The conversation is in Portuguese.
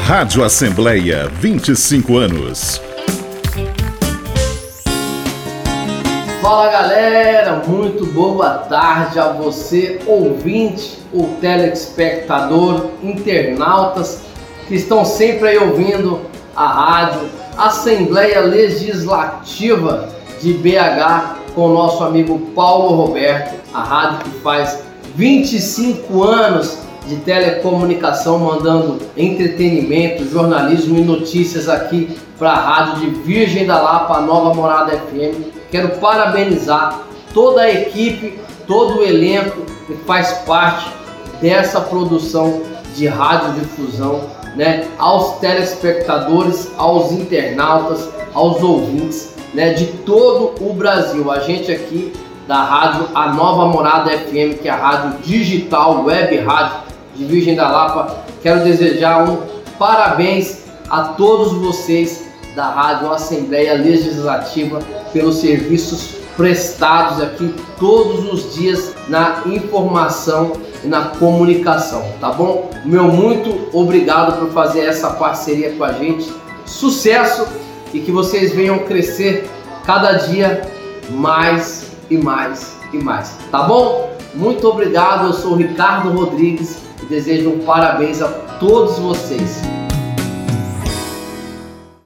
Rádio Assembleia, 25 anos. Fala galera, muito boa tarde a você, ouvinte ou telespectador, internautas que estão sempre aí ouvindo a rádio Assembleia Legislativa de BH com o nosso amigo Paulo Roberto, a rádio que faz 25 anos de telecomunicação, mandando entretenimento, jornalismo e notícias aqui para a rádio de Virgem da Lapa, a Nova Morada FM. Quero parabenizar toda a equipe, todo o elenco que faz parte dessa produção de radiodifusão, né? Aos telespectadores, aos internautas, aos ouvintes, né? De todo o Brasil. A gente aqui da rádio A Nova Morada FM, que é a rádio digital, web rádio de Virgem da Lapa, quero desejar um parabéns a todos vocês da Rádio Assembleia Legislativa pelos serviços prestados aqui todos os dias na informação e na comunicação, tá bom? Meu muito obrigado por fazer essa parceria com a gente. Sucesso e que vocês venham crescer cada dia mais e mais e mais, tá bom? Muito obrigado, eu sou o Ricardo Rodrigues e desejo um parabéns a todos vocês.